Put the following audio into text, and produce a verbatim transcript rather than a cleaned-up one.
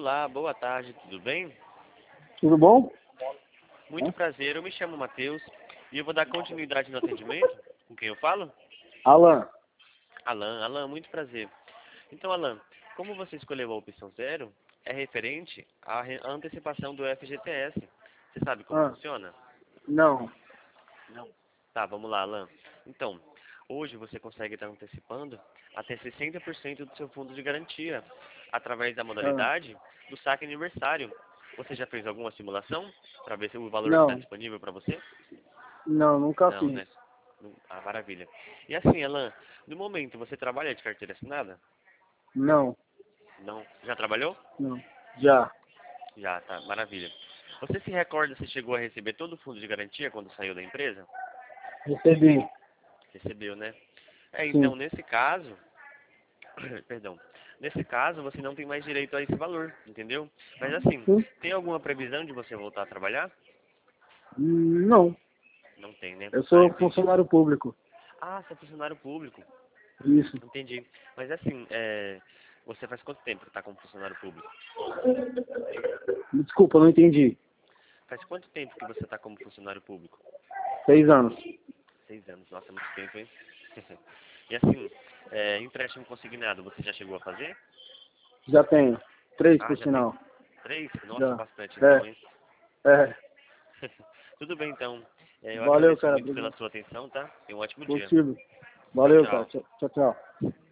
Olá, boa tarde, tudo bem? Tudo bom? Muito Hã? prazer, eu me chamo Matheus e eu vou dar continuidade no atendimento. Com quem eu falo? Alan, Alan, Alan, muito prazer. Então, Alan, como você escolheu a opção zero, é referente à re- à antecipação do F G T S. Você sabe como ah, funciona? não, Não. Tá, vamos lá, Alan. Então, hoje você consegue estar antecipando até sessenta por cento do seu fundo de garantia, através da ah, modalidade do saque aniversário. Você já fez alguma simulação para ver se o valor está não, disponível para você? não, nunca Não, fiz. né? Não- Ah, maravilha. E assim, Alan, no momento você trabalha de carteira assinada? Não, Não. Já trabalhou? não, já, Já, tá, maravilha. Você se recorda se chegou a receber todo o fundo de garantia quando saiu da empresa? recebi, Recebeu, né? É, então, sim. nesse caso, perdão, nesse caso você não tem mais direito a esse valor, entendeu? Mas assim, Sim? tem alguma previsão de você voltar a trabalhar? Hum, Não, Não tem, né? eu Ah, sou entendi. funcionário público. Ah, você é funcionário público. Isso. Entendi. Mas assim, é, você faz quanto tempo que está como funcionário público? Desculpa, não entendi. Faz quanto tempo que você está como funcionário público? Seis anos. Seis anos. Nossa, muito tempo, hein? E assim, é, empréstimo consignado, você já chegou a fazer? Já tenho. Três, Ah, por já tem sinal. três? Nossa, Já. bastante então, hein? É, é. Tudo bem, então. É, eu Valeu, agradeço cara. muito pela Obrigado. sua atenção, tá? Tenha um ótimo dia. Contigo. Tchau, Valeu, cara. tchau. Tchau, tchau. tchau.